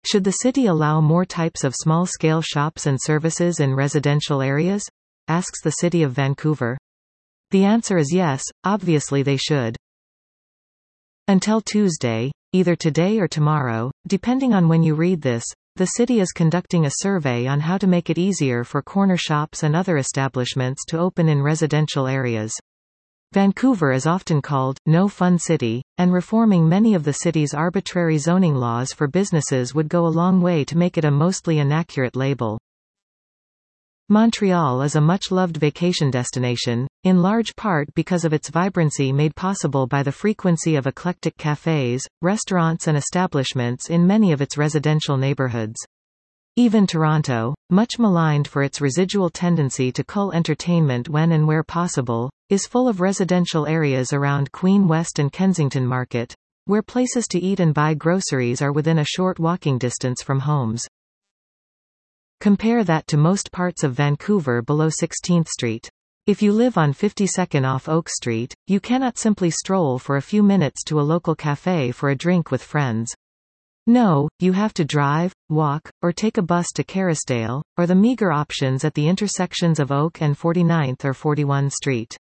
Should the city allow more types of small-scale shops and services in residential areas? Asks the City of Vancouver. The answer is yes, obviously they should. Until Tuesday, either today or tomorrow, depending on when you read this, the city is conducting a survey on how to make it easier for corner shops and other establishments to open in residential areas. Vancouver is often called no fun city, and reforming many of the city's arbitrary zoning laws for businesses would go a long way to make it a mostly inaccurate label. Montreal is a much-loved vacation destination, in large part because of its vibrancy made possible by the frequency of eclectic cafes, restaurants and establishments in many of its residential neighborhoods. Even Toronto, much maligned for its residual tendency to cull entertainment when and where possible, is full of residential areas around Queen West and Kensington Market, where places to eat and buy groceries are within a short walking distance from homes. Compare that to most parts of Vancouver below 16th Street. If you live on 52nd off Oak Street, you cannot simply stroll for a few minutes to a local cafe for a drink with friends. No, you have to drive, walk, or take a bus to Kerrisdale, or the meager options at the intersections of Oak and 49th or 41 Street.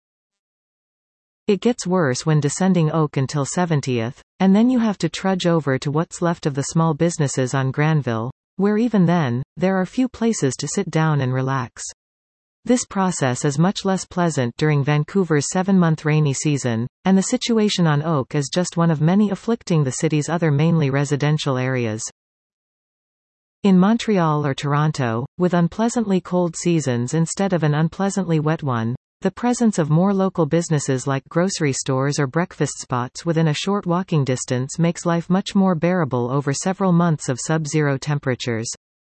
It gets worse when descending Oak until 70th, and then you have to trudge over to what's left of the small businesses on Granville, where even then, there are few places to sit down and relax. This process is much less pleasant during Vancouver's 7-month rainy season, and the situation on Oak is just one of many afflicting the city's other mainly residential areas. In Montreal or Toronto, with unpleasantly cold seasons instead of an unpleasantly wet one, the presence of more local businesses like grocery stores or breakfast spots within a short walking distance makes life much more bearable over several months of sub-zero temperatures.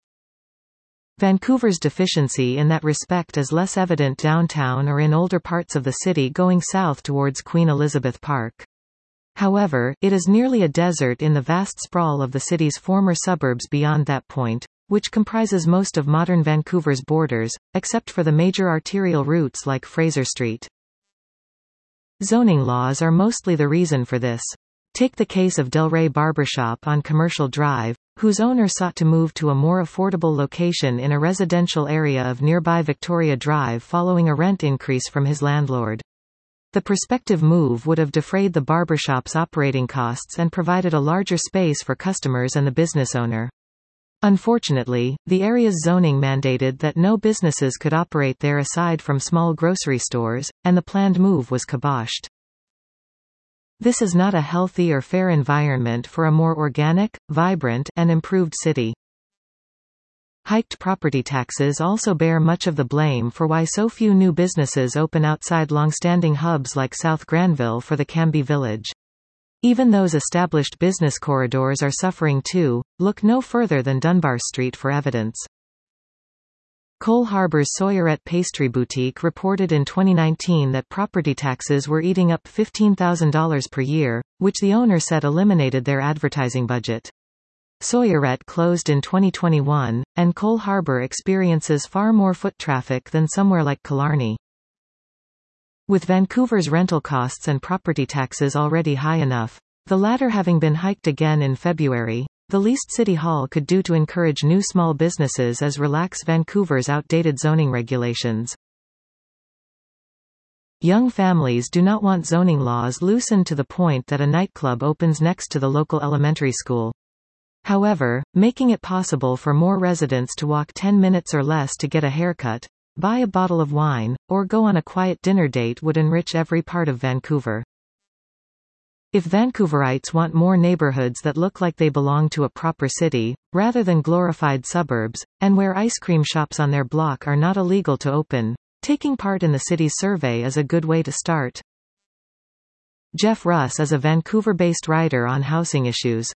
Vancouver's deficiency in that respect is less evident downtown or in older parts of the city going south towards Queen Elizabeth Park. However, it is nearly a desert in the vast sprawl of the city's former suburbs beyond that point, which comprises most of modern Vancouver's borders, except for the major arterial routes like Fraser Street. Zoning laws are mostly the reason for this. Take the case of Delray Barbershop on Commercial Drive, whose owner sought to move to a more affordable location in a residential area of nearby Victoria Drive following a rent increase from his landlord. The prospective move would have defrayed the barbershop's operating costs and provided a larger space for customers and the business owner. Unfortunately, the area's zoning mandated that no businesses could operate there aside from small grocery stores, and the planned move was kiboshed. This is not a healthy or fair environment for a more organic, vibrant, and improved city. Hiked property taxes also bear much of the blame for why so few new businesses open outside long-standing hubs like South Granville for the Cambie Village. Even those established business corridors are suffering too. Look no further than Dunbar Street for evidence. Cole Harbour's Sawyerette Pastry Boutique reported in 2019 that property taxes were eating up $15,000 per year, which the owner said eliminated their advertising budget. Sawyerette closed in 2021, and Cole Harbour experiences far more foot traffic than somewhere like Killarney. With Vancouver's rental costs and property taxes already high enough, the latter having been hiked again in February, the least City Hall could do to encourage new small businesses is relax Vancouver's outdated zoning regulations. Young families do not want zoning laws loosened to the point that a nightclub opens next to the local elementary school. However, making it possible for more residents to walk 10 minutes or less to get a haircut, buy a bottle of wine, or go on a quiet dinner date would enrich every part of Vancouver. If Vancouverites want more neighborhoods that look like they belong to a proper city, rather than glorified suburbs, and where ice cream shops on their block are not illegal to open, taking part in the city's survey is a good way to start. Jeff Russ is a Vancouver-based writer on housing issues.